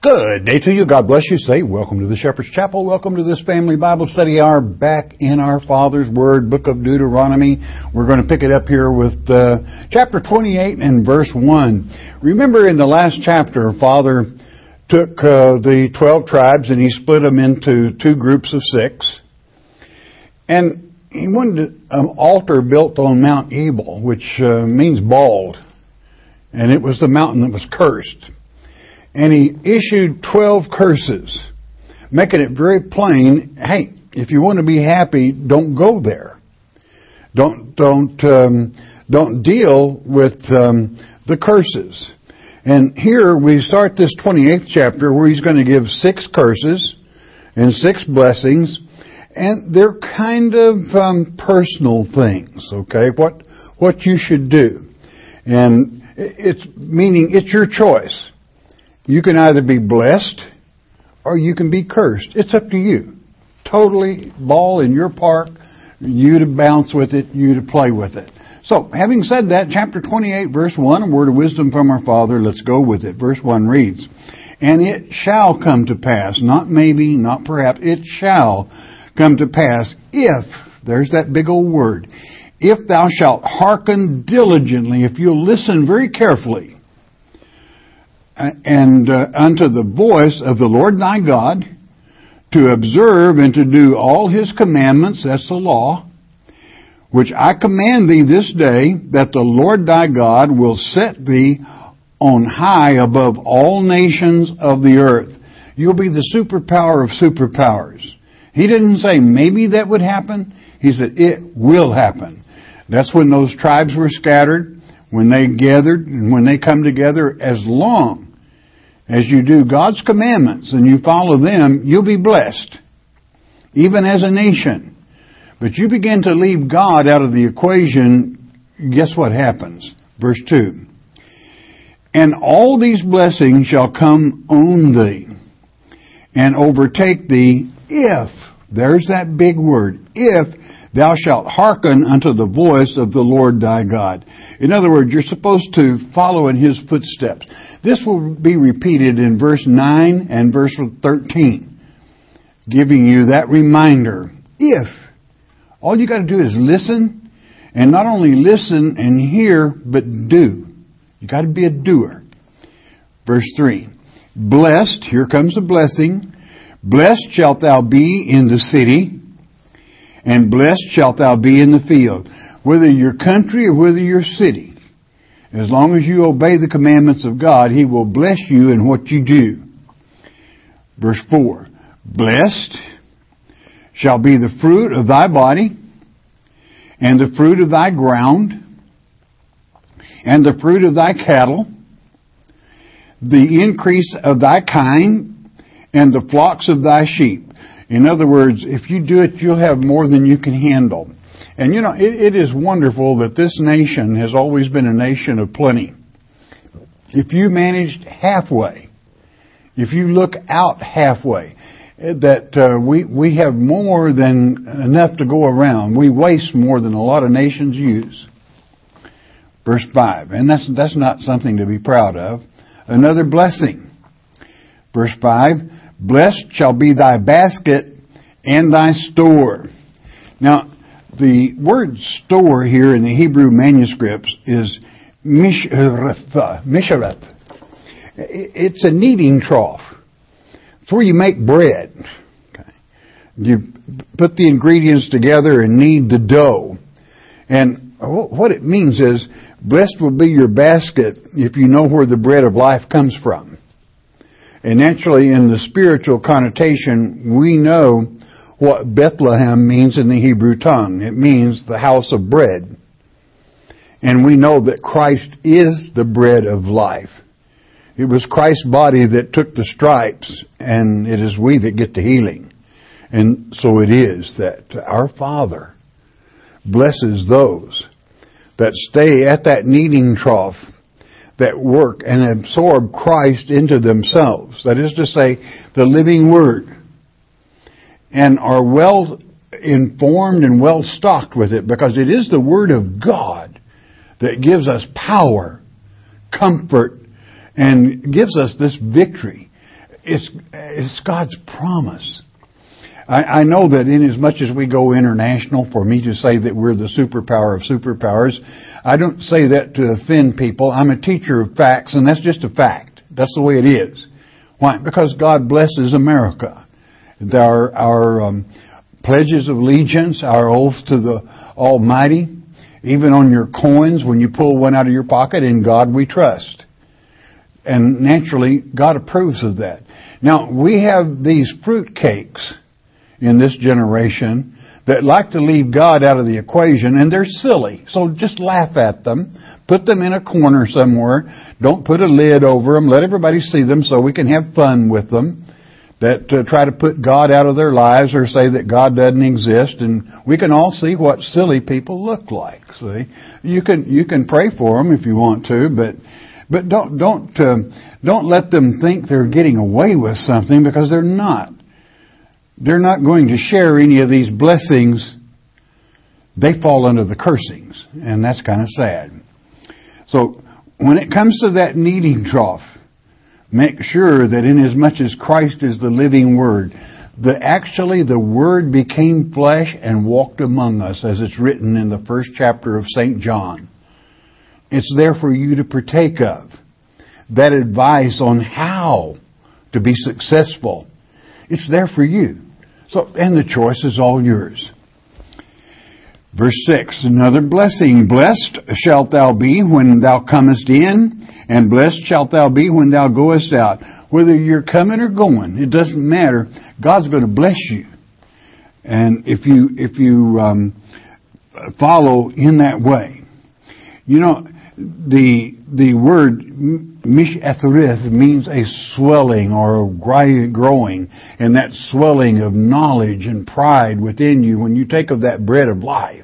Good day to you. God bless you. Say, welcome to the Shepherd's Chapel. Welcome to this family Bible study hour back in our Father's Word, book of Deuteronomy. We're going to pick it up here with chapter 28 and verse 1. Remember in the last chapter, Father took the 12 tribes and He split them into two groups of 6. And He wanted an altar built on Mount Ebal, which means bald. And it was the mountain that was cursed. And He issued 12 curses, making it very plain, hey, if you want to be happy, don't go there. Don't deal with the curses. And here we start this 28th chapter where He's going to give 6 curses and 6 blessings. And they're kind of personal things, okay? What you should do. And it's your choice. You can either be blessed or you can be cursed. It's up to you. Totally ball in your park. You to bounce with it. You to play with it. So, having said that, chapter 28, verse 1, a word of wisdom from our Father. Let's go with it. Verse 1 reads, "And it shall come to pass," not maybe, not perhaps, it shall come to pass if, there's that big old word, if thou shalt hearken diligently, if you'll listen very carefully, and unto the voice of the Lord thy God, to observe and to do all His commandments, that's the law, which I command thee this day, that the Lord thy God will set thee on high above all nations of the earth. You'll be the superpower of superpowers. He didn't say maybe that would happen. He said it will happen. That's when those tribes were scattered, when they gathered, and when they come together. As long as you do God's commandments and you follow them, you'll be blessed, even as a nation. But you begin to leave God out of the equation, guess what happens? Verse 2. "And all these blessings shall come on thee, and overtake thee, if," there's that big word, "if thou shalt hearken unto the voice of the Lord thy God." In other words, you're supposed to follow in His footsteps. This will be repeated in verse 9 and verse 13, giving you that reminder. If. All you got to do is listen, and not only listen and hear, but do. You got to be a doer. Verse 3. "Blessed," here comes a blessing, "blessed shalt thou be in the city, and blessed shalt thou be in the field." Whether your country or whether your city, as long as you obey the commandments of God, He will bless you in what you do. Verse 4, "Blessed shall be the fruit of thy body, and the fruit of thy ground, and the fruit of thy cattle, the increase of thy kind, and the flocks of thy sheep." In other words, if you do it, you'll have more than you can handle. And you know, it is wonderful that this nation has always been a nation of plenty. If you managed halfway, if you look out halfway, that we have more than enough to go around. We waste more than a lot of nations use. Verse 5, and that's not something to be proud of. Another blessing. Verse 5, "Blessed shall be thy basket and thy store." Now, the word store here in the Hebrew manuscripts is mishareth. It's a kneading trough. It's where you make bread. Okay. You put the ingredients together and knead the dough. And what it means is, blessed will be your basket if you know where the bread of life comes from. And naturally, in the spiritual connotation, we know what Bethlehem means in the Hebrew tongue. It means the house of bread. And we know that Christ is the bread of life. It was Christ's body that took the stripes, and it is we that get the healing. And so it is that our Father blesses those that stay at that kneading trough, that work and absorb Christ into themselves. That is to say, the living Word. And are well informed and well stocked with it, because it is the Word of God that gives us power, comfort, and gives us this victory. It's God's promise. I know that in as much as we go international, for me to say that we're the superpower of superpowers, I don't say that to offend people. I'm a teacher of facts, and that's just a fact. That's the way it is. Why? Because God blesses America. Our pledges of allegiance, our oath to the Almighty, even on your coins, when you pull one out of your pocket, in God we trust. And naturally, God approves of that. Now, we have these fruit cakes in this generation that like to leave God out of the equation, and they're silly. So just laugh at them. Put them in a corner somewhere. Don't put a lid over them. Let everybody see them so we can have fun with them. That try to put God out of their lives or say that God doesn't exist, and we can all see what silly people look like. See, you can pray for them if you want to, but don't let them think they're getting away with something, because they're not. They're not going to share any of these blessings. They fall under the cursings, and that's kind of sad. So when it comes to that kneading trough, make sure that in as much as Christ is the living Word, actually the Word became flesh and walked among us, as it's written in the first chapter of St. John. It's there for you to partake of. That advice on how to be successful, it's there for you. So, and the choice is all yours. Verse 6, another blessing. Blessed shalt thou be when thou comest in, and blessed shalt thou be when thou goest out. Whether you're coming or going, it doesn't matter. God's going to bless you. And if you follow in that way. You know, the word mishatharith means a swelling or a growing, and that swelling of knowledge and pride within you when you take of that bread of life.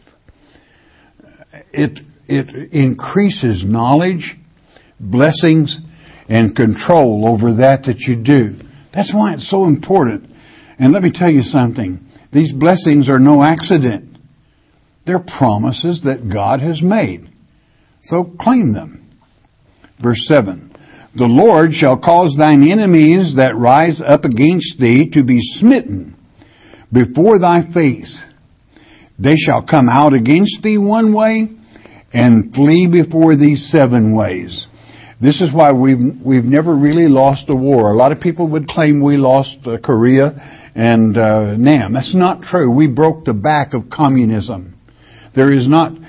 It increases knowledge, blessings, and control over that you do. That's why it's so important. And let me tell you something. These blessings are no accident. They're promises that God has made. So claim them. Verse 7. The Lord shall cause thine enemies that rise up against thee to be smitten before thy face. They shall come out against thee one way and flee before thee 7 ways. This is why we've never really lost a war. A lot of people would claim we lost Korea and Nam. That's not true. We broke the back of communism. There is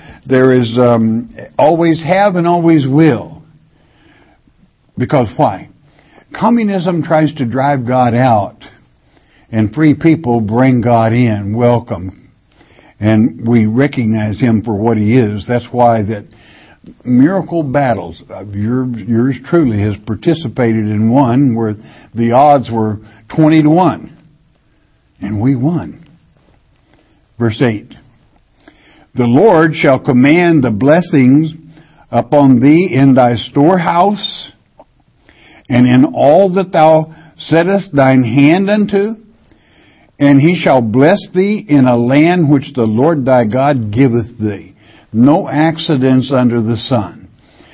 always have and always will. Because why? Communism tries to drive God out, and free people bring God in. Welcome. And we recognize Him for what He is. That's why that miracle battles, yours truly has participated in one where the odds were 20-1. And we won. Verse 8. The Lord shall command the blessings upon thee in thy storehouse, and in all that thou settest thine hand unto, and He shall bless thee in a land which the Lord thy God giveth thee. No accidents under the sun.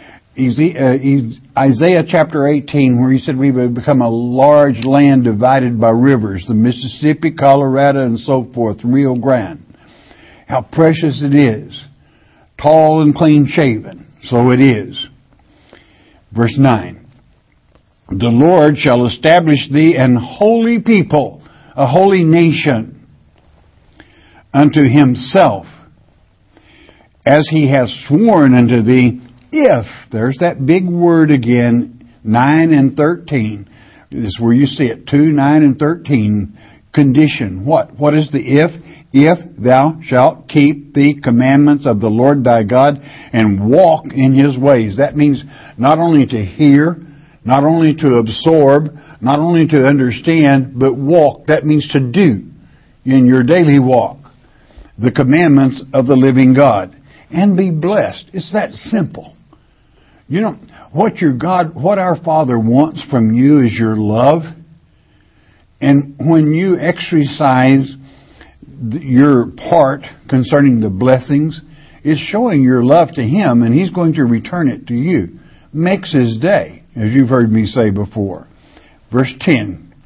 Isaiah chapter 18, where He said we would become a large land divided by rivers, the Mississippi, Colorado, and so forth, Rio Grande. How precious it is. Tall and clean shaven. So it is. Verse 9. The Lord shall establish thee an holy people, a holy nation, unto Himself, as He hath sworn unto thee, if, there's that big word again, 9 and 13. This is where you see it, 2, 9, and 13. Condition. What is the if? If thou shalt keep the commandments of the Lord thy God and walk in His ways. That means not only to hear, not only to absorb, not only to understand, but walk. That means to do in your daily walk the commandments of the living God and be blessed. It's that simple. You know, what our Father wants from you is your love. And when you exercise your part concerning the blessings, it's showing your love to Him, and He's going to return it to you. Makes His day, as you've heard me say before. Verse 10,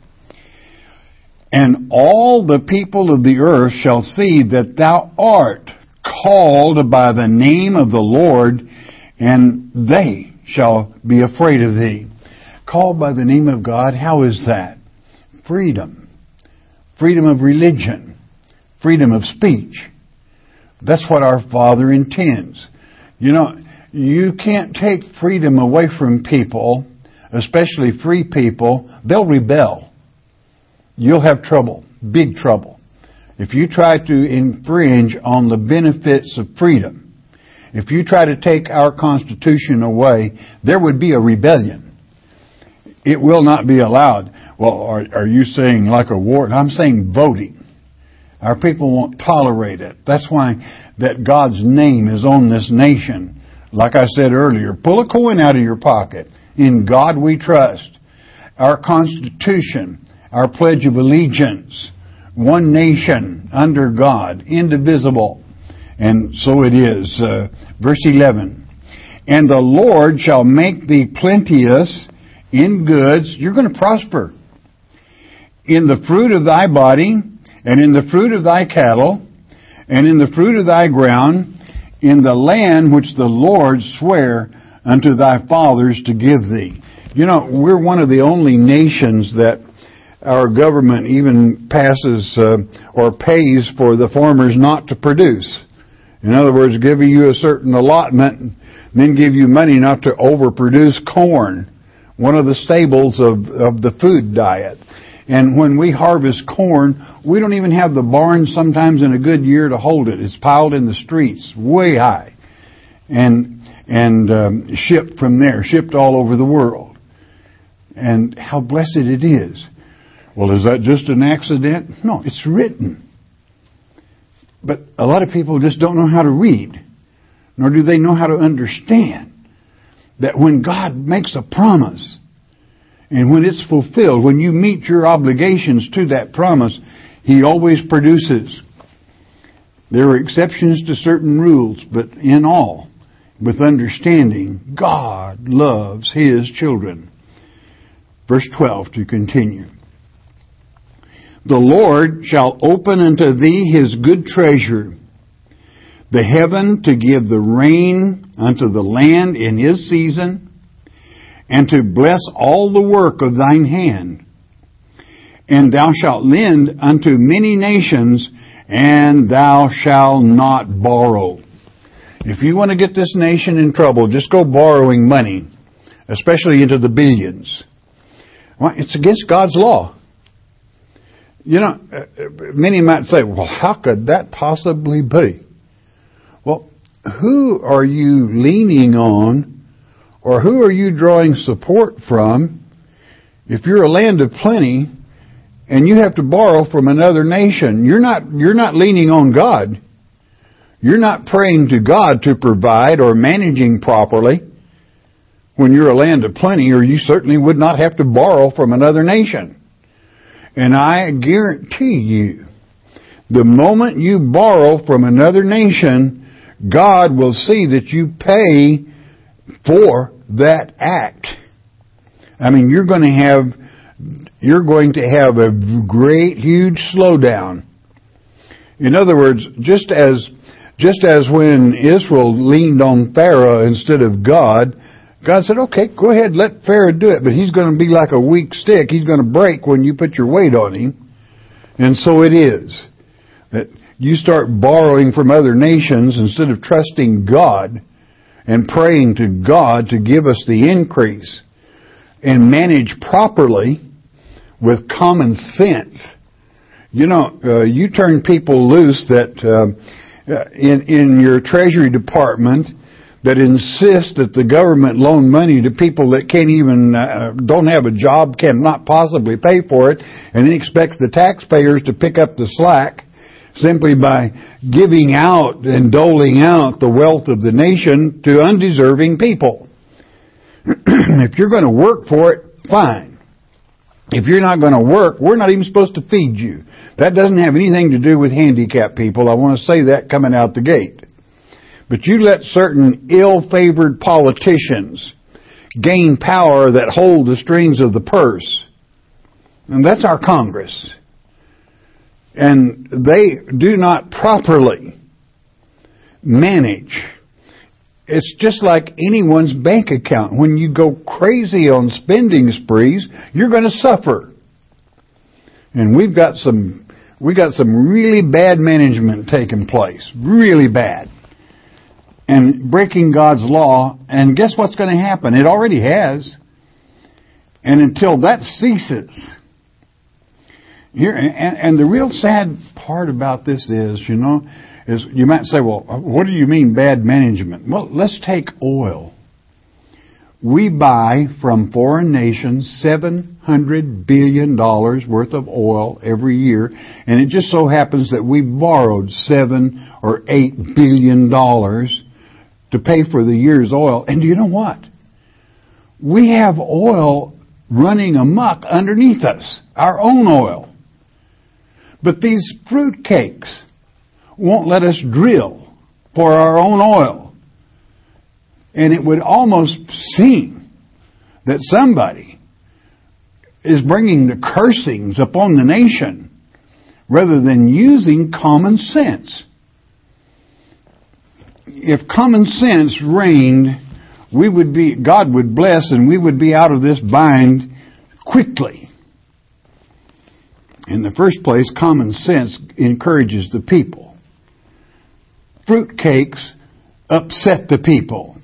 And all the people of the earth shall see that thou art called by the name of the Lord, and they shall be afraid of thee. Called by the name of God, how is that? Freedom. Freedom of religion. Freedom of speech. That's what our Father intends. You know, you can't take freedom away from people, especially free people. They'll rebel. You'll have trouble, big trouble. If you try to infringe on the benefits of freedom, if you try to take our Constitution away, there would be a rebellion. It will not be allowed. Well, are you saying like a war? I'm saying voting. Our people won't tolerate it. That's why that God's name is on this nation. Like I said earlier, pull a coin out of your pocket. In God we trust. Our Constitution, our Pledge of Allegiance, one nation under God, indivisible. And so it is. Verse 11. And the Lord shall make thee plenteous in goods. You're going to prosper. In the fruit of thy body, and in the fruit of thy cattle, and in the fruit of thy ground, in the land which the Lord sware unto thy fathers to give thee. You know, we're one of the only nations that our government even passes or pays for the farmers not to produce. In other words, give you a certain allotment, then give you money not to overproduce corn, one of the staples of the food diet. And when we harvest corn, we don't even have the barn sometimes in a good year to hold it. It's piled in the streets, way high, and shipped from there, shipped all over the world. And how blessed it is. Well, is that just an accident? No, it's written. But a lot of people just don't know how to read, nor do they know how to understand that when God makes a promise, and when it's fulfilled, when you meet your obligations to that promise, He always produces. There are exceptions to certain rules, but in all, with understanding, God loves His children. Verse 12 to continue. The Lord shall open unto thee His good treasure, the heaven to give the rain unto the land in His season, and to bless all the work of thine hand. And thou shalt lend unto many nations, and thou shalt not borrow. If you want to get this nation in trouble, just go borrowing money, especially into the billions. Well, it's against God's law. You know, many might say, well, how could that possibly be? Well, who are you leaning on, or who are you drawing support from if you're a land of plenty and you have to borrow from another nation? You're not leaning on God. You're not praying to God to provide or managing properly when you're a land of plenty, or you certainly would not have to borrow from another nation. And I guarantee you, the moment you borrow from another nation, God will see that you pay for that act. I mean, you're going to have a great, huge slowdown. In other words, just as when Israel leaned on Pharaoh instead of God, God said, okay, go ahead, let Pharaoh do it, but he's going to be like a weak stick. He's going to break when you put your weight on him. And so it is that you start borrowing from other nations instead of trusting God and praying to God to give us the increase and manage properly with common sense. You know, you turn people loose that in your Treasury Department that insist that the government loan money to people that can't even, don't have a job, cannot possibly pay for it, and then expects the taxpayers to pick up the slack simply by giving out and doling out the wealth of the nation to undeserving people. If you're going to work for it, fine. If you're not going to work, we're not even supposed to feed you. That doesn't have anything to do with handicapped people. I want to say that coming out the gate. But you let certain ill-favored politicians gain power that hold the strings of the purse. And that's our Congress. and they do not properly manage. It's just like anyone's bank account. When you go crazy on spending sprees, you're going to suffer. And we've got some really bad management taking place. Really bad. And breaking God's law. And guess what's going to happen? It already has. And until that ceases. Here, and the real sad part about this is you might say, well, what do you mean bad management? Well, let's take oil. We buy from foreign nations $700 billion worth of oil every year, and it just so happens that we borrowed $7 or $8 billion to pay for the year's oil. And do you know what? We have oil running amok underneath us, our own oil. But these fruitcakes won't let us drill for our own oil. And it would almost seem that somebody is bringing the cursings upon the nation rather than using common sense. If common sense reigned, God would bless and we would be out of this bind quickly. In the first place, common sense encourages the people. Fruitcakes upset the people.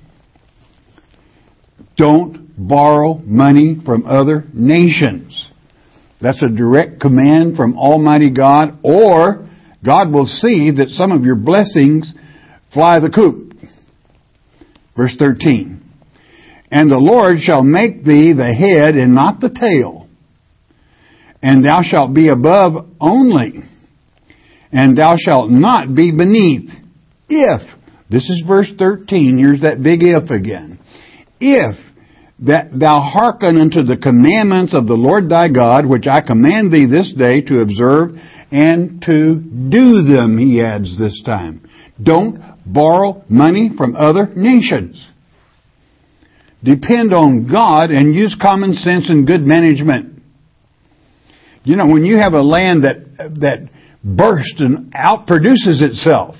Don't borrow money from other nations. That's a direct command from Almighty God, or God will see that some of your blessings fly the coop. Verse 13. And the Lord shall make thee the head and not the tail. And thou shalt be above only. And thou shalt not be beneath. If, this is verse 13, here's that big if again. If that thou hearken unto the commandments of the Lord thy God, which I command thee this day to observe and to do them, he adds this time. Don't borrow money from other nations. Depend on God and use common sense and good management. When you have a land that bursts and outproduces itself,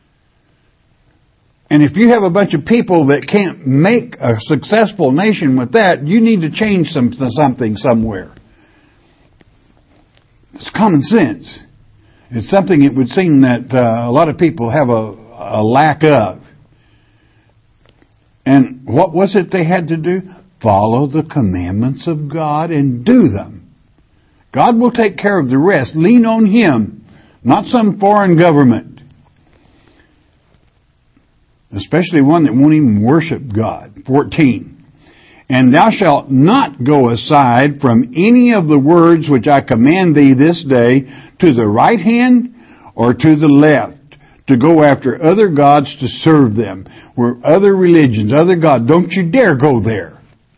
and if you have a bunch of people that can't make a successful nation with that, you need to change something somewhere. It's common sense. It's something it would seem that a lot of people have a lack of. And what was it they had to do? Follow the commandments of God and do them. God will take care of the rest. Lean on Him, not some foreign government. Especially one that won't even worship God. 14. And thou shalt not go aside from any of the words which I command thee this day to the right hand or to the left, to go after other gods to serve them. Where other religions, other gods, don't you dare go there.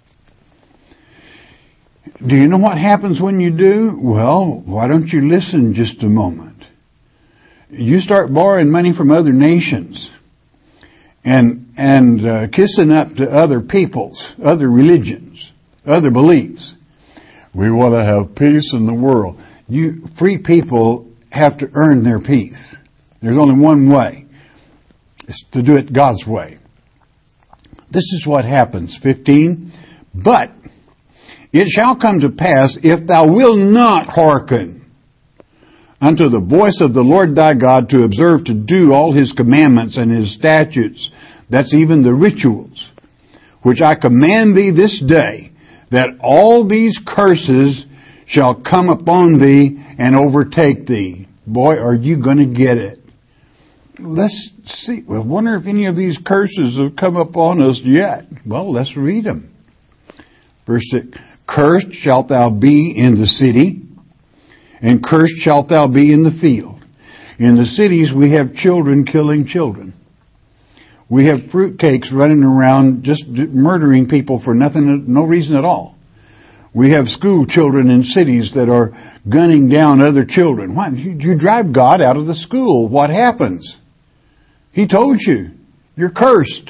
Do you know what happens when you do? Well, why don't you listen just a moment? You start borrowing money from other nations and kissing up to other peoples, other religions, other beliefs. We want to have peace in the world. You free people have to earn their peace. There's only one way. It's to do it God's way. This is what happens. 15. But it shall come to pass, if thou wilt not hearken unto the voice of the Lord thy God to observe to do all His commandments and His statutes, that's even the rituals, which I command thee this day, that all these curses shall come upon thee and overtake thee. Boy, are you going to get it. Let's see. I wonder if any of these curses have come upon us yet. Well, let's read them. Verse 6. Cursed shalt thou be in the city, and cursed shalt thou be in the field. In the cities we have children killing children. We have fruitcakes running around just murdering people for nothing, no reason at all. We have school children in cities that are gunning down other children. Why? You drive God out of the school. What happens? He told you. You're cursed.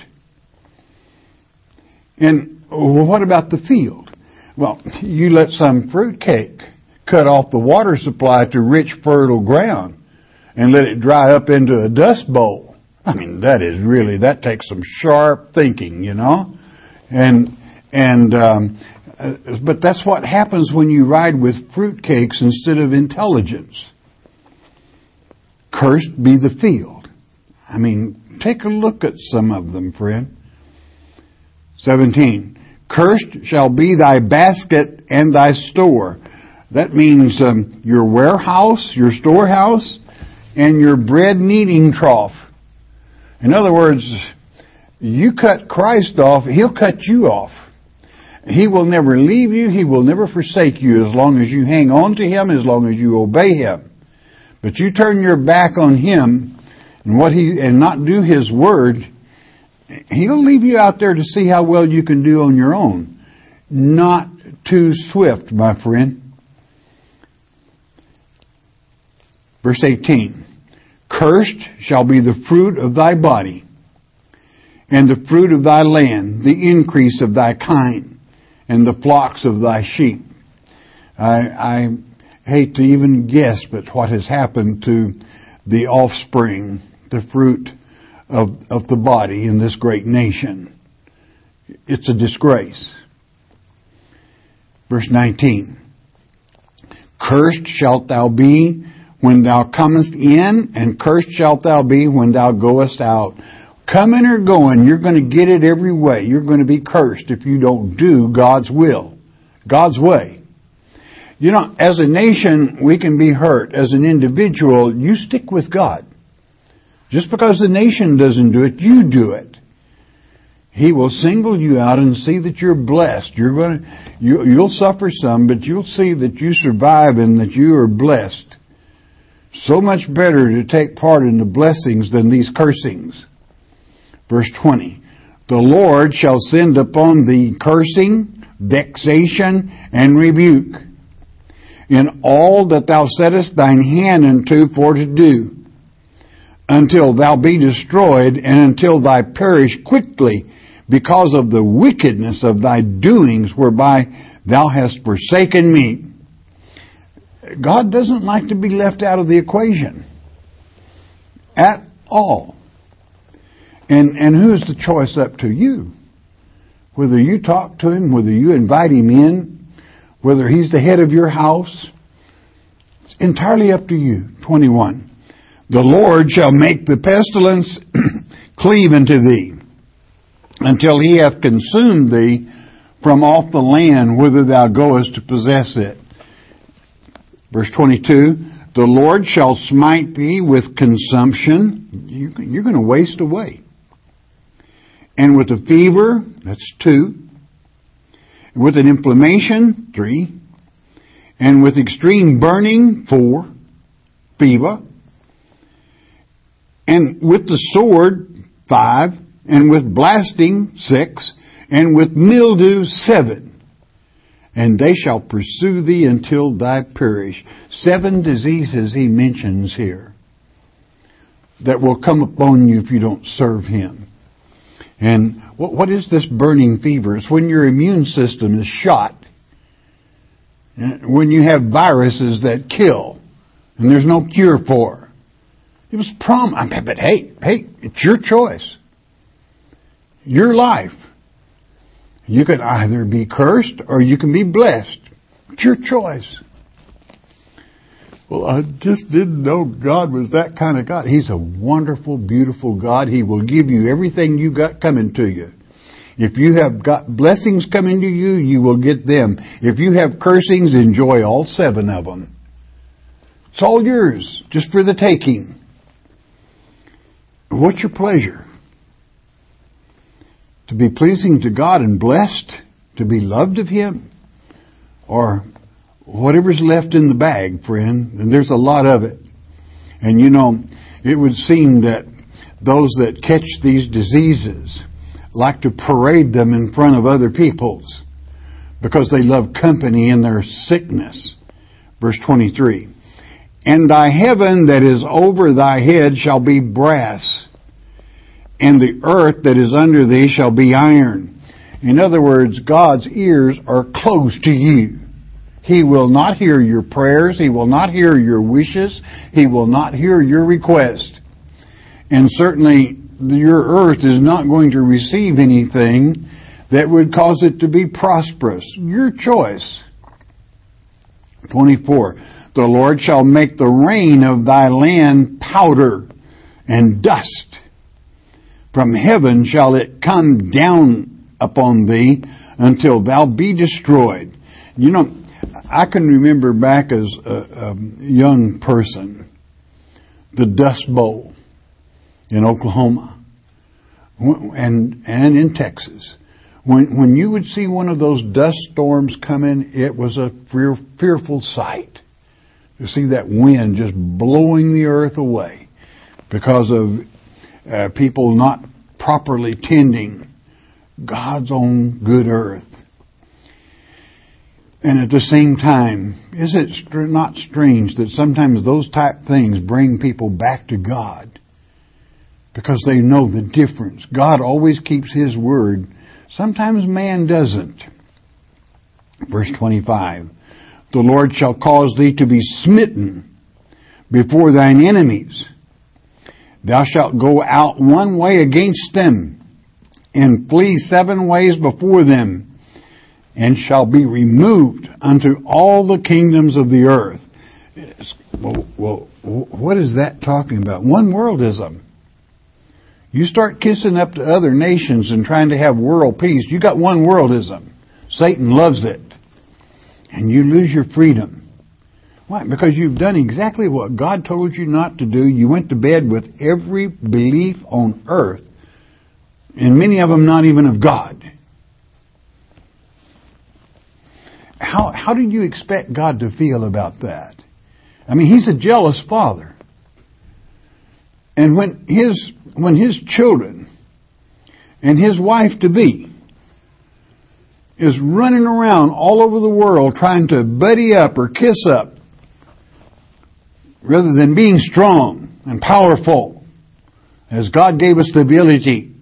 And what about the field? Well, you let some fruitcake cut off the water supply to rich, fertile ground and let it dry up into a dust bowl. I mean, that takes some sharp thinking, you know. But that's what happens when you ride with fruitcakes instead of intelligence. Cursed be the field. I mean, take a look at some of them, friend. 17. Cursed shall be thy basket and thy store. That means your warehouse, your storehouse, and your bread kneading trough. In other words, you cut Christ off, He'll cut you off. He will never leave you. He will never forsake you as long as you hang on to Him, as long as you obey Him. But you turn your back on Him and not do His word, He'll leave you out there to see how well you can do on your own. Not too swift, my friend. Verse 18. Cursed shall be the fruit of thy body, and the fruit of thy land, the increase of thy kind, and the flocks of thy sheep. I hate to even guess, but what has happened to the offspring, the fruit of the body in this great nation. It's a disgrace. Verse 19. Cursed shalt thou be when thou comest in, and cursed shalt thou be when thou goest out. Coming or going, you're going to get it every way. You're going to be cursed if you don't do God's will, God's way. You know, as a nation, we can be hurt. As an individual, you stick with God. Just because the nation doesn't do it, you do it. He will single you out and see that you're blessed. You'll suffer some, but you'll see that you survive and that you are blessed. So much better to take part in the blessings than these cursings. Verse 20. The Lord shall send upon thee cursing, vexation, and rebuke in all that thou settest thine hand unto for to do, until thou be destroyed, and until thou perish quickly, because of the wickedness of thy doings, whereby thou hast forsaken me. God doesn't like to be left out of the equation at all. And who's the choice up to you? Whether you talk to Him, whether you invite Him in, whether He's the head of your house, it's entirely up to you. 21. The Lord shall make the pestilence cleave unto thee, until He hath consumed thee from off the land whither thou goest to possess it. Verse 22, the Lord shall smite thee with consumption. You're going to waste away. And with a fever, that's 2. With an inflammation, 3. And with extreme burning, 4. Fever. And with the sword, 5. And with blasting, 6. And with mildew, 7. And they shall pursue thee until thou perish. 7 diseases He mentions here that will come upon you if you don't serve Him. And what is this burning fever? It's when your immune system is shot. When you have viruses that kill and there's no cure for. It was promised. But hey, it's your choice. Your life. You can either be cursed or you can be blessed. It's your choice. Well, I just didn't know God was that kind of God. He's a wonderful, beautiful God. He will give you everything you got coming to you. If you have got blessings coming to you, you will get them. If you have cursings, enjoy all 7 of them. It's all yours, just for the taking. What's your pleasure? To be pleasing to God and blessed? To be loved of Him? Or whatever's left in the bag, friend? And there's a lot of it. And you know, it would seem that those that catch these diseases like to parade them in front of other people's because they love company in their sickness. Verse 23. And thy heaven that is over thy head shall be brass, and the earth that is under thee shall be iron. In other words, God's ears are close to you. He will not hear your prayers. He will not hear your wishes. He will not hear your request. And certainly your earth is not going to receive anything that would cause it to be prosperous. Your choice. 24. The Lord shall make the rain of thy land powder and dust. From heaven shall it come down upon thee until thou be destroyed. You know, I can remember back as a young person, the Dust Bowl in Oklahoma and in Texas. When you would see one of those dust storms coming, it was a fearful sight. To see that wind just blowing the earth away because of people not properly tending God's own good earth. And at the same time, is it not strange that sometimes those type things bring people back to God? Because they know the difference. God always keeps His word. Sometimes man doesn't. Verse 25. The Lord shall cause thee to be smitten before thine enemies. Thou shalt go out one way against them, and flee 7 ways before them, and shall be removed unto all the kingdoms of the earth. Well, what is that talking about? One worldism. You start kissing up to other nations and trying to have world peace, you got one worldism. Satan loves it. And you lose your freedom. Why? Because you've done exactly what God told you not to do. You went to bed with every belief on earth, and many of them not even of God. How do you expect God to feel about that? I mean, He's a jealous Father. And when His children and His wife-to-be is running around all over the world trying to buddy up or kiss up rather than being strong and powerful as God gave us the ability,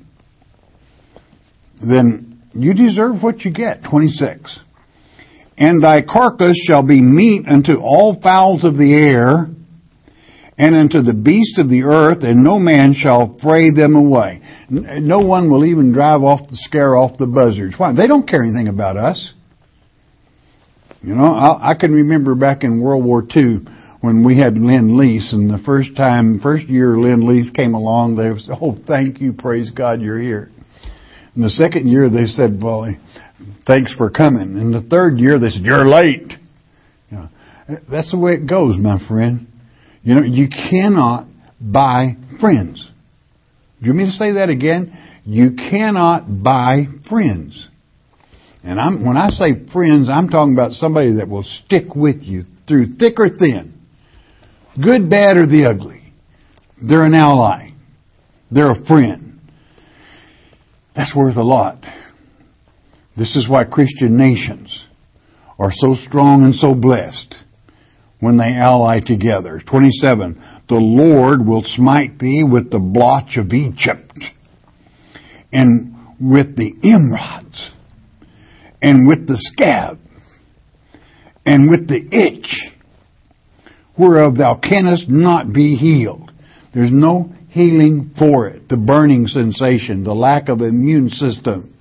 then you deserve what you get. 26. And thy carcass shall be meat unto all fowls of the air, and unto the beasts of the earth, and no man shall fray them away. No one will even scare off the buzzards. Why? They don't care anything about us. You know, I can remember back in World War II when we had Lend-Lease, and the first year Lend-Lease came along, they said, "Oh, thank you, praise God, you're here." And the second year they said, "Well, thanks for coming." And the third year they said, "You're late." You know, that's the way it goes, my friend. You know, you cannot buy friends. Do you want me to say that again? You cannot buy friends. And when I say friends, I'm talking about somebody that will stick with you through thick or thin. Good, bad, or the ugly. They're an ally. They're a friend. That's worth a lot. This is why Christian nations are so strong and so blessed when they ally together. 27. The Lord will smite thee with the blotch of Egypt, and with the emerods, and with the scab, and with the itch, whereof thou canst not be healed. There's no healing for it. The burning sensation, the lack of immune system.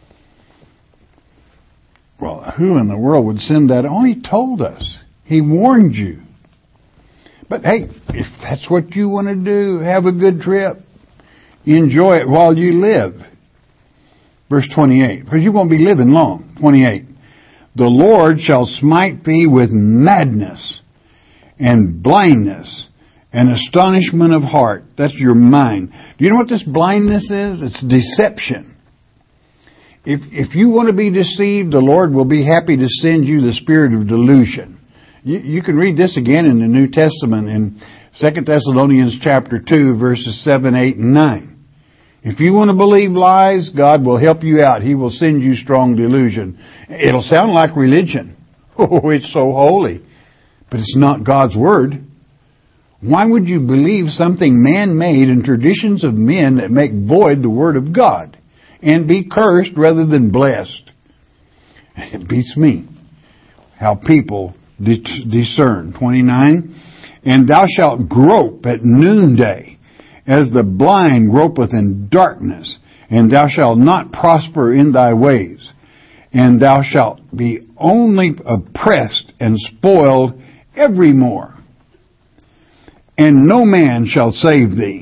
Well, who in the world would send that? Oh, He told us. He warned you. But hey, if that's what you want to do, have a good trip. Enjoy it while you live. Verse 28. Because you won't be living long. 28. The Lord shall smite thee with madness and blindness and astonishment of heart. That's your mind. Do you know what this blindness is? It's deception. If you want to be deceived, the Lord will be happy to send you the spirit of delusion. You can read this again in the New Testament in 2 Thessalonians chapter 2, verses 7, 8, and 9. If you want to believe lies, God will help you out. He will send you strong delusion. It'll sound like religion. Oh, it's so holy. But it's not God's Word. Why would you believe something man-made and traditions of men that make void the Word of God and be cursed rather than blessed? It beats me. how people discern. 29. And thou shalt grope at noonday, as the blind gropeth in darkness, and thou shalt not prosper in thy ways, and thou shalt be only oppressed and spoiled evermore. And no man shall save thee.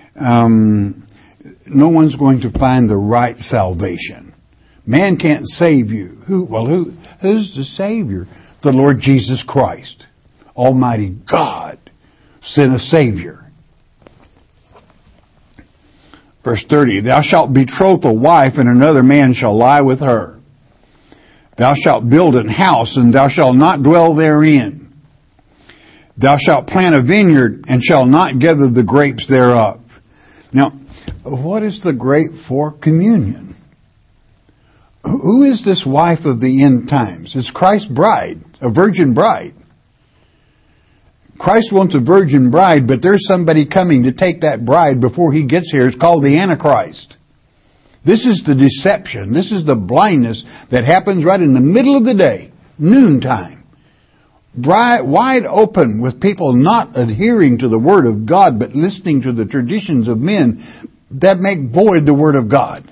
No one's going to find the right salvation. Man can't save you. Who's the Savior? The Lord Jesus Christ. Almighty God sent a Savior. Verse 30, thou shalt betroth a wife, and another man shall lie with her. Thou shalt build an house, and thou shalt not dwell therein. Thou shalt plant a vineyard, and shalt not gather the grapes thereof. Now, what is the grape for? Communion. Who is this wife of the end times? It's Christ's bride, a virgin bride. Christ wants a virgin bride, but there's somebody coming to take that bride before He gets here. It's called the Antichrist. This is the deception. This is the blindness that happens right in the middle of the day, noontime. Wide open with people not adhering to the Word of God, but listening to the traditions of men that make void the Word of God.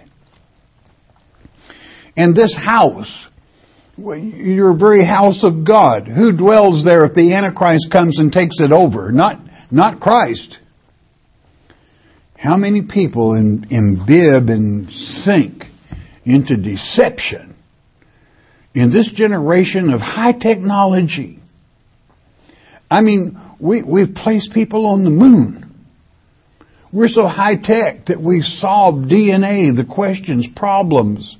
And this house, your very house of God, who dwells there if the Antichrist comes and takes it over? Not Christ. How many people imbibe and sink into deception in this generation of high technology? I mean, we've placed people on the moon. We're so high tech that we solve DNA, the questions, problems.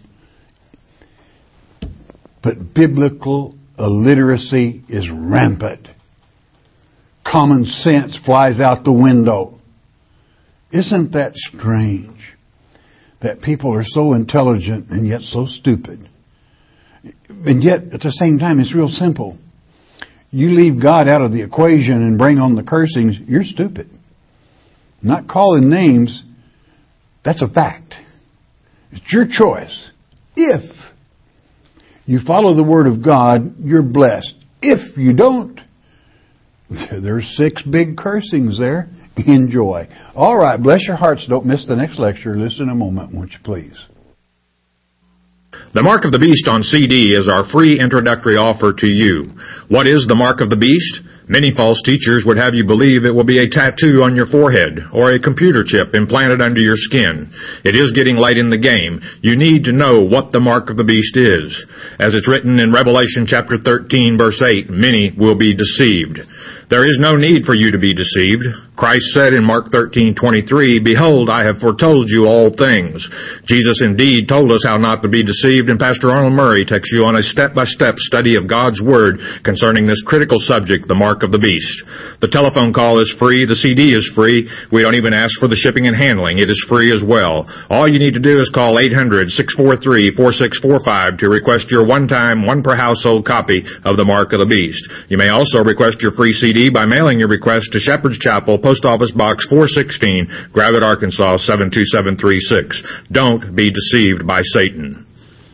But biblical illiteracy is rampant. Common sense flies out the window. Isn't that strange? That people are so intelligent and yet so stupid. And yet, at the same time, it's real simple. You leave God out of the equation and bring on the cursings, you're stupid. Not calling names, that's a fact. It's your choice. If you follow the Word of God, you're blessed. If you don't, there's 6 big cursings there. Enjoy. All right, bless your hearts. Don't miss the next lecture. Listen a moment, won't you please? The Mark of the Beast on CD is our free introductory offer to you. What is the Mark of the Beast? Many false teachers would have you believe it will be a tattoo on your forehead or a computer chip implanted under your skin. It is getting late in the game. You need to know what the Mark of the Beast is. As it's written in Revelation chapter 13, verse 8, many will be deceived. There is no need for you to be deceived. Christ said in Mark 13:23, Behold, I have foretold you all things. Jesus indeed told us how not to be deceived, and Pastor Arnold Murray takes you on a step-by-step study of God's Word concerning this critical subject, the Mark of the Beast. The telephone call is free. The CD is free. We don't even ask for the shipping and handling. It is free as well. All you need to do is call 800-643-4645 to request your one-time, one-per-household copy of the Mark of the Beast. You may also request your free CD by mailing your request to Shepherd's Chapel, Post Office Box 416, Gravette, Arkansas 72736. Don't be deceived by Satan.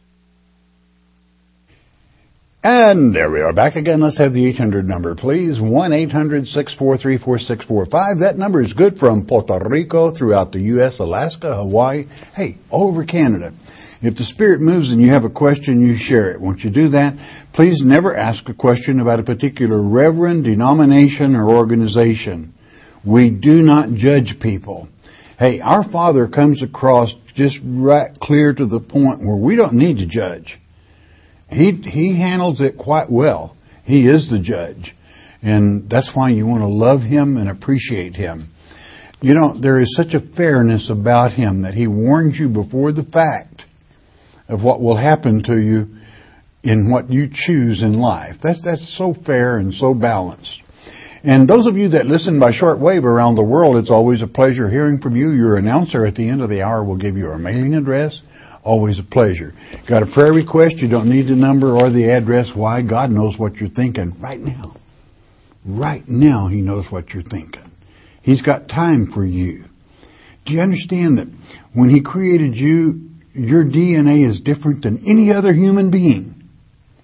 And there we are back again. Let's have the 800 number, please. 1-800-643-4645. That number is good from Puerto Rico, throughout the U.S., Alaska, Hawaii, hey, all over Canada. If the Spirit moves and you have a question, you share it. Once you do that, please never ask a question about a particular reverend, denomination, or organization. We do not judge people. Hey, our Father comes across just right clear to the point where we don't need to judge. He handles it quite well. He is the judge. And that's why you want to love Him and appreciate Him. You know, there is such a fairness about Him that He warns you before the fact of what will happen to you in what you choose in life. That's so fair and so balanced. And those of you that listen by shortwave around the world, it's always a pleasure hearing from you. Your announcer at the end of the hour will give you our mailing address. Always a pleasure. Got a prayer request? You don't need the number or the address. Why? God knows what you're thinking right now. Right now, He knows what you're thinking. He's got time for you. Do you understand that when He created you, your DNA is different than any other human being?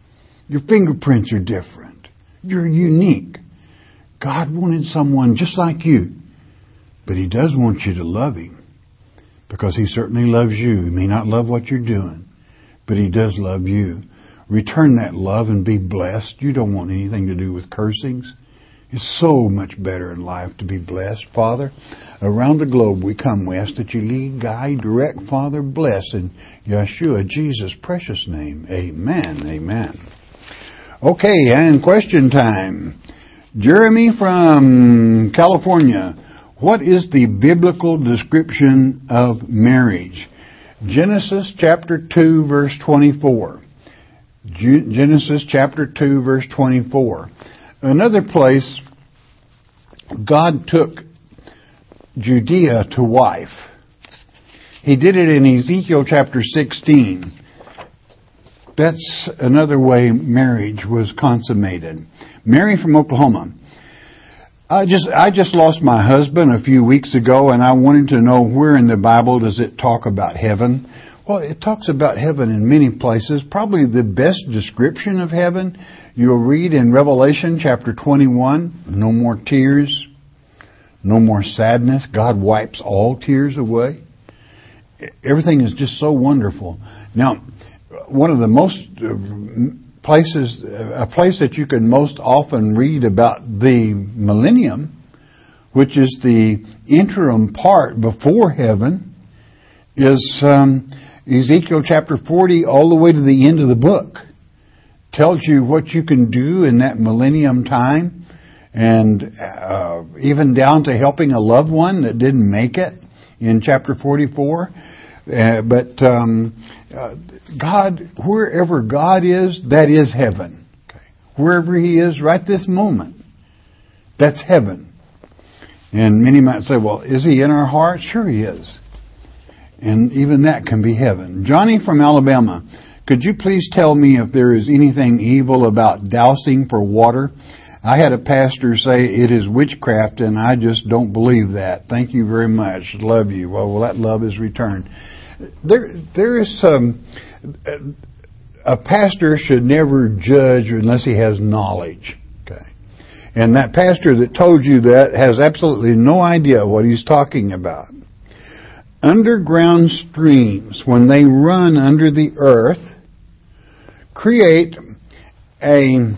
Your fingerprints are different. You're unique. God wanted someone just like you. But He does want you to love Him. Because He certainly loves you. He may not love what you're doing, but He does love you. Return that love and be blessed. You don't want anything to do with cursings. It's so much better in life to be blessed. Father, around the globe we come. We ask that You lead, guide, direct, Father, bless in Yeshua, Jesus' precious name. Amen. Amen. Okay, and question time. Jeremy from California. What is the biblical description of marriage? Genesis chapter 2, verse 24. Genesis chapter 2, verse 24. Another place, God took Judea to wife. He did it in Ezekiel chapter 16. That's another way marriage was consummated. Mary from Oklahoma. I just lost my husband a few weeks ago, and I wanted to know where in the Bible does it talk about heaven. Well, it talks about heaven in many places. Probably the best description of heaven you'll read in Revelation chapter 21. No more tears, no more sadness. God wipes all tears away. Everything is just so wonderful. Now, one of the most a place that you can most often read about the millennium, which is the interim part before heaven, is Ezekiel chapter 40 all the way to the end of the book. Tells you what you can do in that millennium time, and even down to helping a loved one that didn't make it in chapter 44. God, wherever God is, that is heaven. Okay. Wherever He is right this moment, that's heaven. And many might say, well, is He in our hearts? Sure He is. And even that can be heaven. Johnny from Alabama, could you please tell me if there is anything evil about dousing for water? I had a pastor say it is witchcraft, and I just don't believe that. Thank you very much. Love you. Well, that love is returned. There is a pastor should never judge unless he has knowledge. Okay, and that pastor that told you that has absolutely no idea what he's talking about. Underground streams, when they run under the earth, create a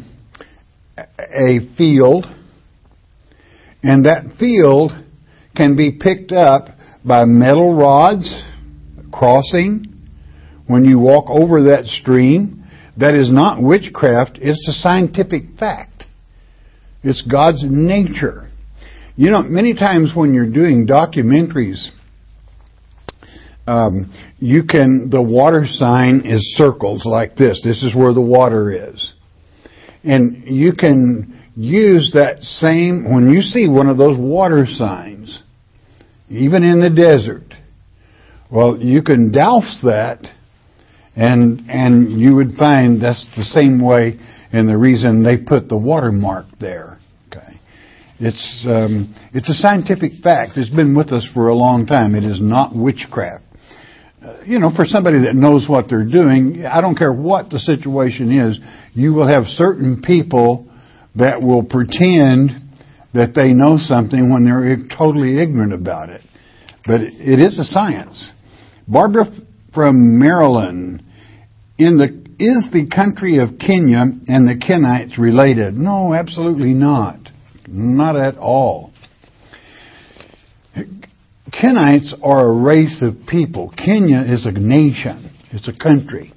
field, and that field can be picked up by metal rods crossing. When you walk over that stream, that is not witchcraft, it's a scientific fact. It's God's nature. You know, many times when you're doing documentaries, the water sign is circles like this. This is where the water is. And you can use that same, when you see one of those water signs, even in the desert, well, you can douse that, and you would find that's the same way, and the reason they put the watermark there. Okay, it's a scientific fact. It's been with us for a long time. It is not witchcraft. For somebody that knows what they're doing, I don't care what the situation is, you will have certain people that will pretend that they know something when they're totally ignorant about it. But it is a science. Barbara from Maryland, is the country of Kenya and the Kenites related? No, absolutely not. Not at all. Kenites are a race of people. Kenya is a nation. It's a country.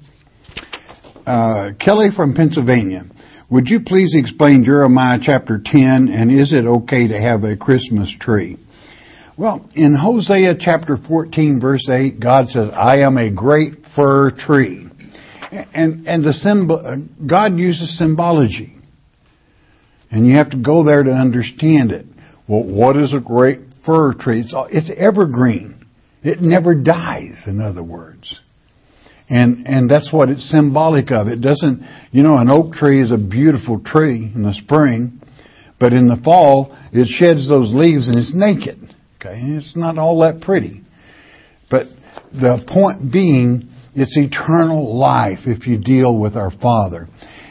Kelly from Pennsylvania. Would you please explain Jeremiah chapter 10, and is it okay to have a Christmas tree? Well, in Hosea chapter 14, verse 8, God says, I am a great fir tree. And God uses symbology. And you have to go there to understand it. Well, what is a great fir tree? It's evergreen. It never dies, in other words. And that's what it's symbolic of. It doesn't, an oak tree is a beautiful tree in the spring, but in the fall, it sheds those leaves and it's naked. Okay, and it's not all that pretty. But the point being, it's eternal life if you deal with our Father.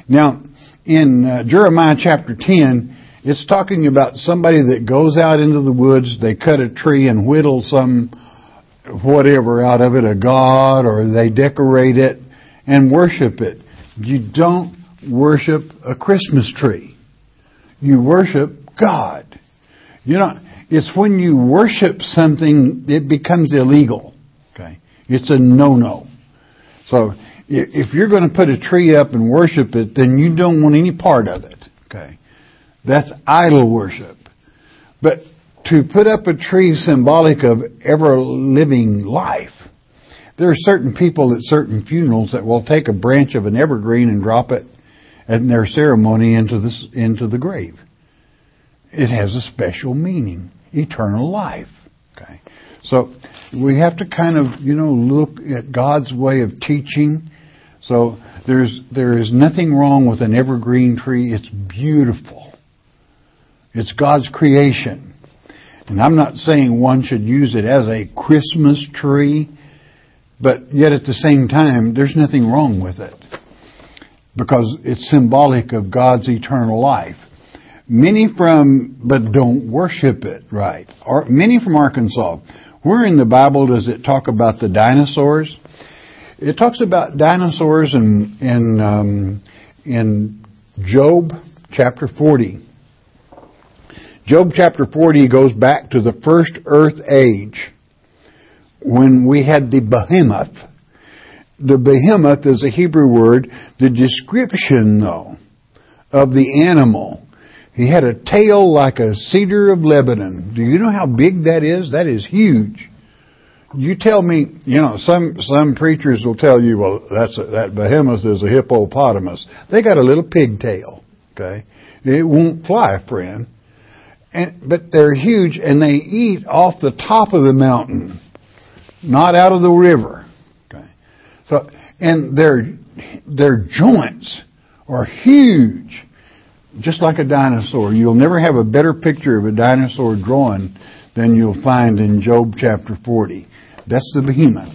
Now, in Jeremiah chapter 10, it's talking about somebody that goes out into the woods, they cut a tree and whittle some whatever out of it, a god, or they decorate it and worship it. You don't worship a Christmas tree. You worship God. You know, it's when you worship something, it becomes illegal. Okay? It's a no-no. So, if you're going to put a tree up and worship it, then you don't want any part of it. Okay? That's idol worship. But to put up a tree symbolic of ever-living life, there are certain people at certain funerals that will take a branch of an evergreen and drop it in their ceremony into the grave. It has a special meaning, eternal life. Okay, so we have to kind of look at God's way of teaching. So there is nothing wrong with an evergreen tree. It's beautiful. It's God's creation. And I'm not saying one should use it as a Christmas tree, but yet at the same time, there's nothing wrong with it because it's symbolic of God's eternal life. But don't worship it, right? Many from Arkansas. Where in the Bible does it talk about the dinosaurs? It talks about dinosaurs in Job chapter 40. Job chapter 40 goes back to the first earth age when we had the behemoth. The behemoth is a Hebrew word. The description, though, of the animal, he had a tail like a cedar of Lebanon. Do you know how big that is? That is huge. You tell me, some preachers will tell you, well, that behemoth is a hippopotamus. They got a little pigtail, okay? It won't fly, friend. But they're huge, and they eat off the top of the mountain, not out of the river. Okay, so and their joints are huge, just like a dinosaur. You'll never have a better picture of a dinosaur drawing than you'll find in Job chapter 40. That's the behemoth.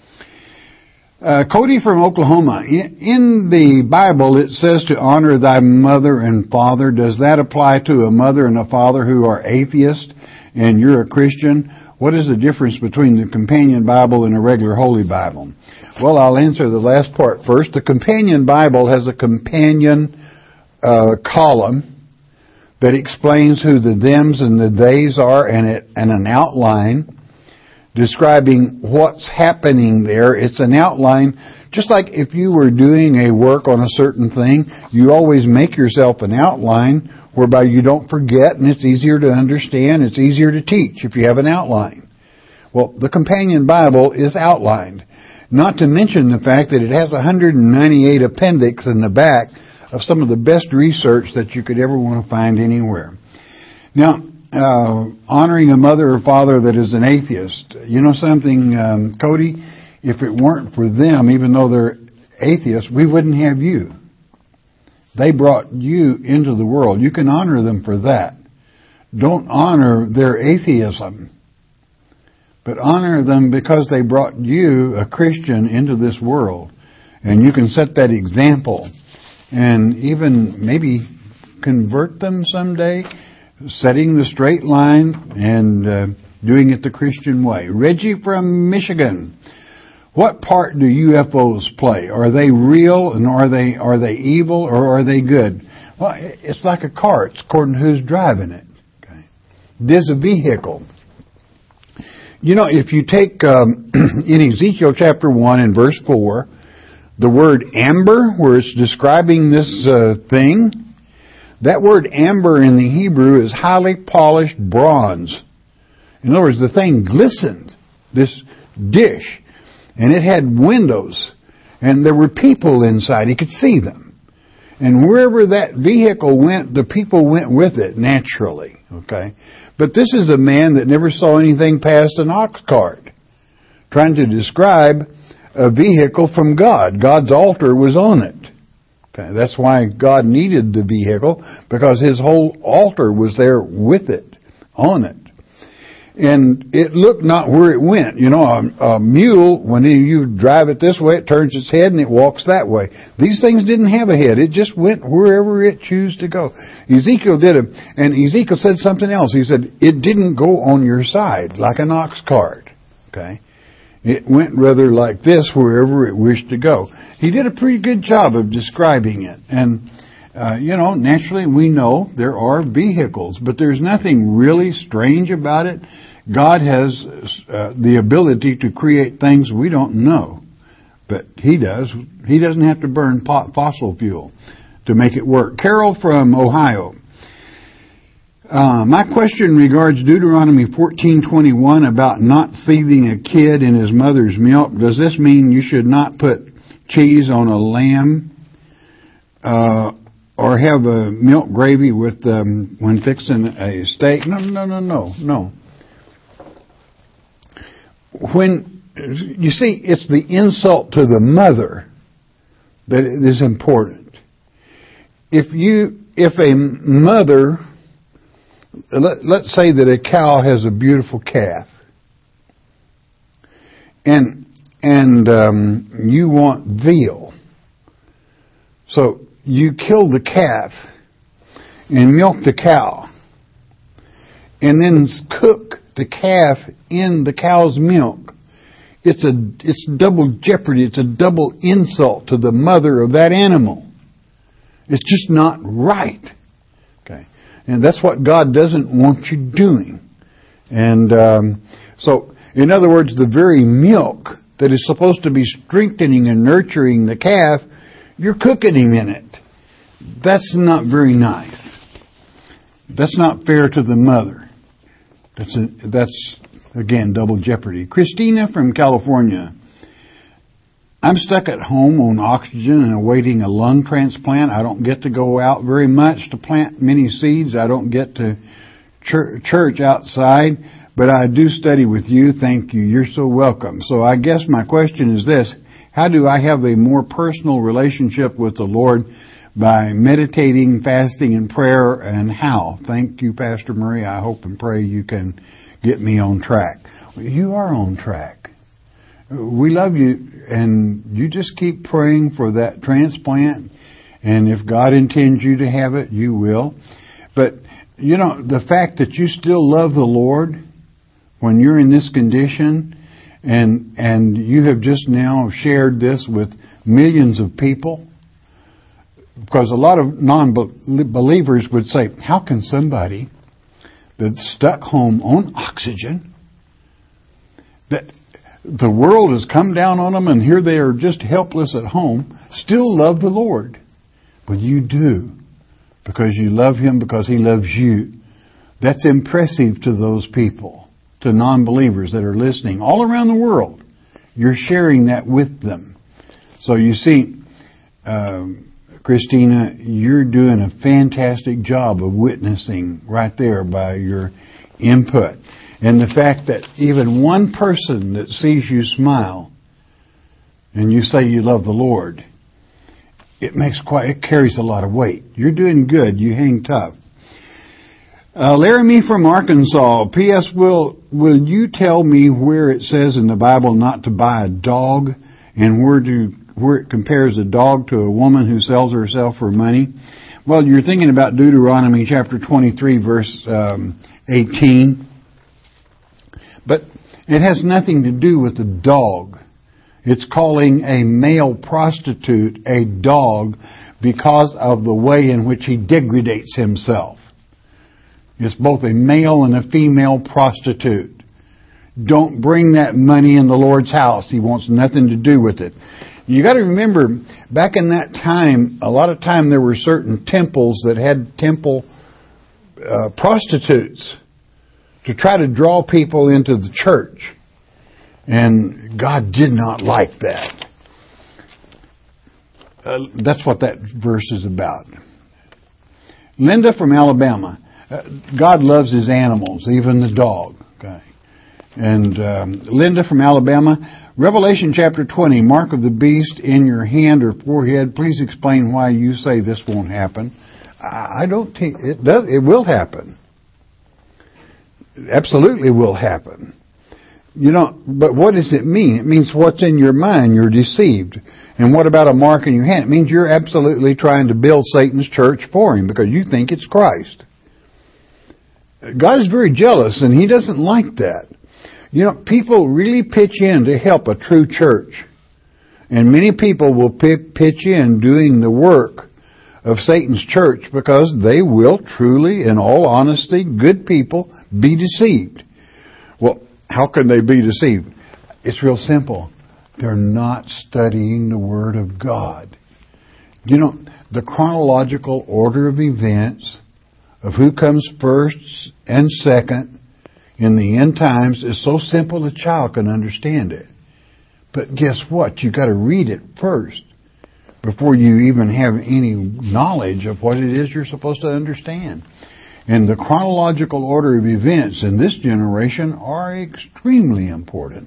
Cody from Oklahoma. In the Bible, it says to honor thy mother and father. Does that apply to a mother and a father who are atheists and you're a Christian? What is the difference between the Companion Bible and a regular Holy Bible? Well, I'll answer the last part first. The Companion Bible has a companion column that explains who the thems and the theys are and an outline describing what's happening there. It's an outline, just like if you were doing a work on a certain thing, you always make yourself an outline whereby you don't forget, and it's easier to understand, it's easier to teach if you have an outline. Well, the Companion Bible is outlined. Not to mention the fact that it has 198 appendix in the back of some of the best research that you could ever want to find anywhere. Now, honoring a mother or father that is an atheist. You know something, Cody? If it weren't for them, even though they're atheists, we wouldn't have you. They brought you into the world. You can honor them for that. Don't honor their atheism, but honor them because they brought you, a Christian, into this world. And you can set that example and even maybe convert them someday, setting the straight line and doing it the Christian way. Reggie from Michigan. What part do UFOs play? Are they real, and are they evil, or are they good? Well, it's like a car. It's according to who's driving it. Okay. There's a vehicle. If you take in Ezekiel chapter 1 and verse 4, the word amber, where it's describing this thing, that word amber in the Hebrew is highly polished bronze. In other words, the thing glistened, this dish, and it had windows, and there were people inside. He could see them. And wherever that vehicle went, the people went with it naturally. Okay? But this is a man that never saw anything past an ox cart, trying to describe a vehicle from God. God's altar was on it. Okay, that's why God needed the vehicle, because His whole altar was there with it, on it. And it looked not where it went. You know, a mule, when you drive it this way, it turns its head and it walks that way. These things didn't have a head. It just went wherever it chose to go. Ezekiel did it, and Ezekiel said something else. He said, it didn't go on your side like an ox cart. Okay? It went rather like this wherever it wished to go. He did a pretty good job of describing it. And naturally we know there are vehicles, but there's nothing really strange about it. God has the ability to create things we don't know, but He does. He doesn't have to burn fossil fuel to make it work. Carol from Ohio. My question regards Deuteronomy 14:21 about not seething a kid in his mother's milk. Does this mean you should not put cheese on a lamb? Or have a milk gravy with when fixing a steak? No. When you see, it's the insult to the mother that is important. If a mother, let's say that a cow has a beautiful calf, and you want veal, so you kill the calf and milk the cow and then cook the calf in the cow's milk. It's double jeopardy. It's a double insult to the mother of that animal. It's just not right. Okay. And that's what God doesn't want you doing. And so, in other words, the very milk that is supposed to be strengthening and nurturing the calf, you're cooking him in it. That's not very nice. That's not fair to the mother. That's again, double jeopardy. Christina from California. I'm stuck at home on oxygen and awaiting a lung transplant. I don't get to go out very much to plant many seeds. I don't get to church outside, but I do study with you. Thank you. You're so welcome. So I guess my question is this: how do I have a more personal relationship with the Lord? By meditating, fasting, and prayer, and how? Thank you, Pastor Murray. I hope and pray you can get me on track. You are on track. We love you, and you just keep praying for that transplant, and if God intends you to have it, you will. But, the fact that you still love the Lord when you're in this condition, and you have just now shared this with millions of people, because a lot of non-believers would say, how can somebody that's stuck home on oxygen, that the world has come down on them and here they are just helpless at home, still love the Lord? Well, you do, because you love Him, because He loves you. That's impressive to those people, to non-believers that are listening all around the world. You're sharing that with them. So you see, Christina, you're doing a fantastic job of witnessing right there by your input. And the fact that even one person that sees you smile and you say you love the Lord, it carries a lot of weight. You're doing good. You hang tough. Laramie from Arkansas. P.S. Will you tell me where it says in the Bible not to buy a dog, and where it compares a dog to a woman who sells herself for money? Well, you're thinking about Deuteronomy chapter 23, verse 18. But it has nothing to do with the dog. It's calling a male prostitute a dog because of the way in which he degrades himself. It's both a male and a female prostitute. Don't bring that money in the Lord's house. He wants nothing to do with it. You got to remember, back in that time, a lot of time there were certain temples that had temple prostitutes to try to draw people into the church. And God did not like that. That's what that verse is about. Linda from Alabama. God loves His animals, even the dog. Okay. And Linda from Alabama. Revelation chapter 20, mark of the beast in your hand or forehead. Please explain why you say this won't happen. I don't think it does. It will happen. absolutely will happen. But what does it mean? It means what's in your mind. You're deceived. And what about a mark in your hand? It means you're absolutely trying to build Satan's church for him because you think it's Christ. God is very jealous, and He doesn't like that. People really pitch in to help a true church. And many people will pitch in doing the work of Satan's church because they will truly, in all honesty, good people, be deceived. Well, how can they be deceived? It's real simple. They're not studying the Word of God. The chronological order of events of who comes first and second in the end times is so simple a child can understand it. But guess what? You've got to read it first before you even have any knowledge of what it is you're supposed to understand. And the chronological order of events in this generation are extremely important.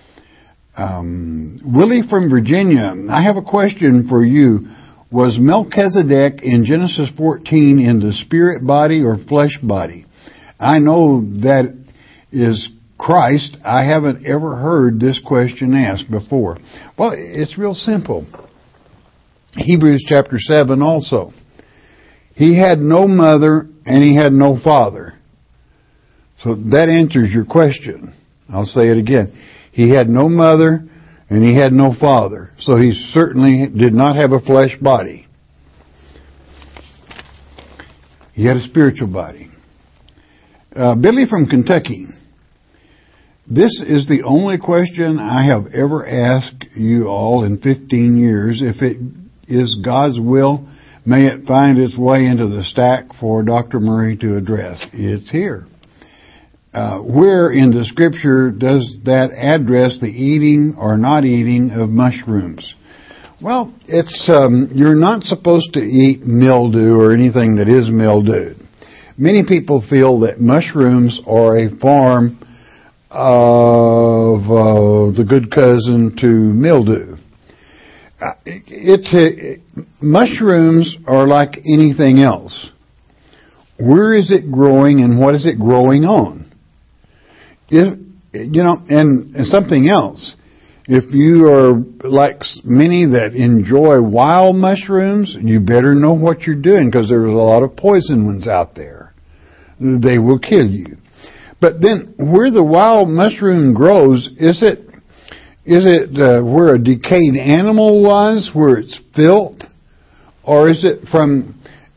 Willie from Virginia, I have a question for you. Was Melchizedek in Genesis 14 in the spirit body or flesh body? I know that is Christ. I haven't ever heard this question asked before. Well, it's real simple. Hebrews chapter 7 also. He had no mother and he had no father. So that answers your question. I'll say it again. He had no mother and he had no father. So he certainly did not have a flesh body. He had a spiritual body. Billy from Kentucky. This is the only question I have ever asked you all in 15 years. If it is God's will, may it find its way into the stack for Dr. Murray to address. It's here. Where in the Scripture does that address the eating or not eating of mushrooms? Well, it's you're not supposed to eat mildew or anything that is mildewed. Many people feel that mushrooms are a form of the good cousin to mildew. Mushrooms are like anything else. Where is it growing and what is it growing on? And something else. If you are like many that enjoy wild mushrooms, you better know what you're doing because there's a lot of poison ones out there. They will kill you. But then where the wild mushroom grows, is it where a decayed animal was, where it's filth? Or is it from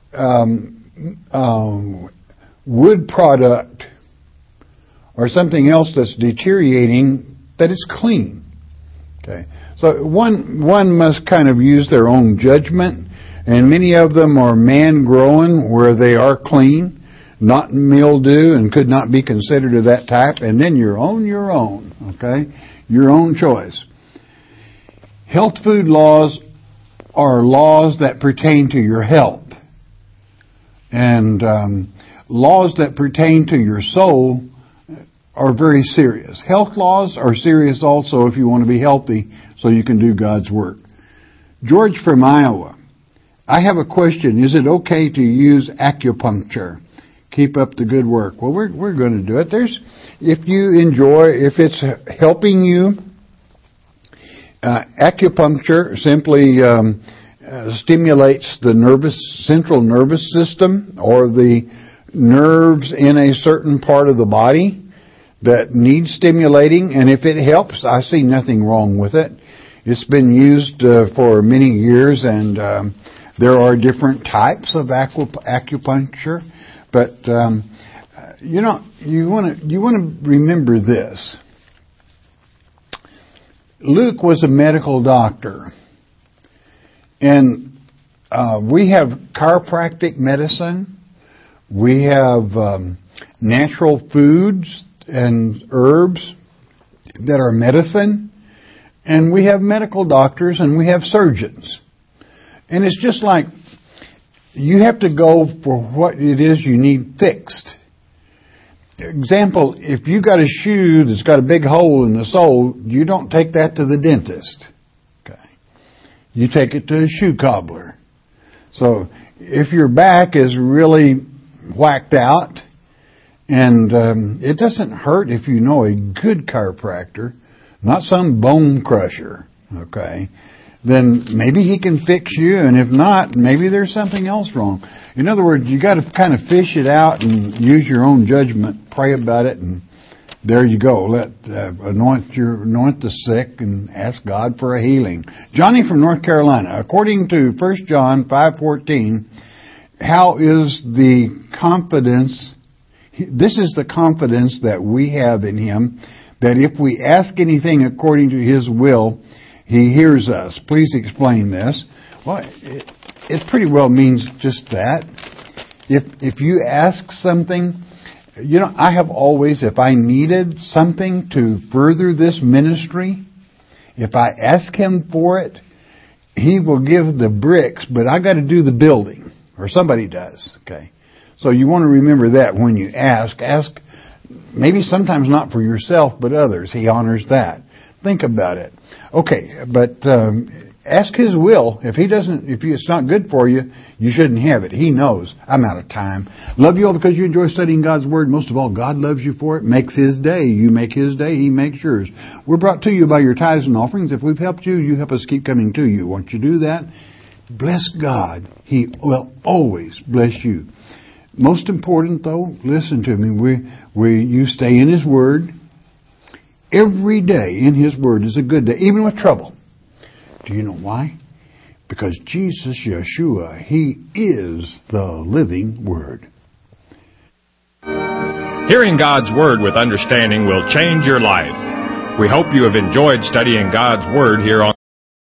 wood product or something else that's deteriorating that is clean? Okay, so one must kind of use their own judgment, and many of them are man-grown where they are clean, not mildew, and could not be considered of that type, and then you're on your own, okay? Your own choice. Health food laws are laws that pertain to your health, and laws that pertain to your soul are very serious. Health laws are serious also if you want to be healthy so you can do God's work. George from Iowa, I have a question. Is it okay to use acupuncture? Keep up the good work. Well, we're going to do it. If you enjoy, if it's helping you, acupuncture simply stimulates the central nervous system or the nerves in a certain part of the body that needs stimulating, and if it helps, I see nothing wrong with it. It's been used for many years, and there are different types of acupuncture. But you want to remember this. Luke was a medical doctor, and we have chiropractic medicine. We have natural foods and herbs that are medicine, and we have medical doctors and we have surgeons. And it's just like you have to go for what it is you need fixed. Example, if you got a shoe that's got a big hole in the sole, you don't take that to the dentist. Okay. You take it to a shoe cobbler. So if your back is really whacked out And it doesn't hurt if you know a good chiropractor, not some bone crusher, okay? Then maybe he can fix you, and if not, maybe there's something else wrong. In other words, you got to kind of fish it out and use your own judgment, pray about it, and there you go. Anoint the sick and ask God for a healing. Johnny from North Carolina, according to 1 John 5:14, how is the confidence? This is the confidence that we have in Him, that if we ask anything according to His will, He hears us. Please explain this. Well, it pretty well means just that. If you ask something, I have always, if I needed something to further this ministry, if I ask Him for it, He will give the bricks, but I got to do the building, or somebody does. Okay, so you want to remember that when you ask. Ask maybe sometimes not for yourself, but others. He honors that. Think about it. Okay, but ask His will. If it's not good for you, you shouldn't have it. He knows. I'm out of time. Love you all because you enjoy studying God's Word. Most of all, God loves you for it. Makes His day. You make His day. He makes yours. We're brought to you by your tithes and offerings. If we've helped you, you help us keep coming to you. Once you do that, bless God. He will always bless you. Most important, though, listen to me. You stay in His Word. Every day in His Word is a good day, even with trouble. Do you know why? Because Jesus, Yeshua, He is the living Word. Hearing God's Word with understanding will change your life. We hope you have enjoyed studying God's Word here on